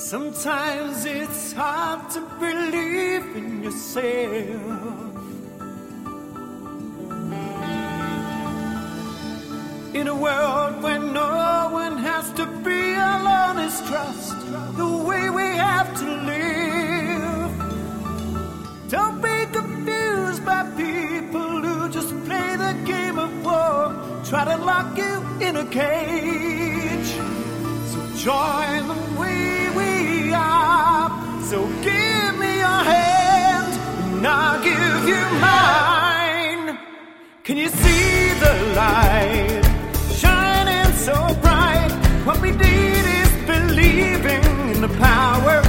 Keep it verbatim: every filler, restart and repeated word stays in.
Sometimes it's hard to believe in yourself. In a world where no one has to be alone is trust the way we have to live. Don't be confused by people who just play the game of war, try to lock you in a cage. So join the way we are. So give me your hand and I'll give you mine. Can you see the light shining so bright? What we need is believing in the power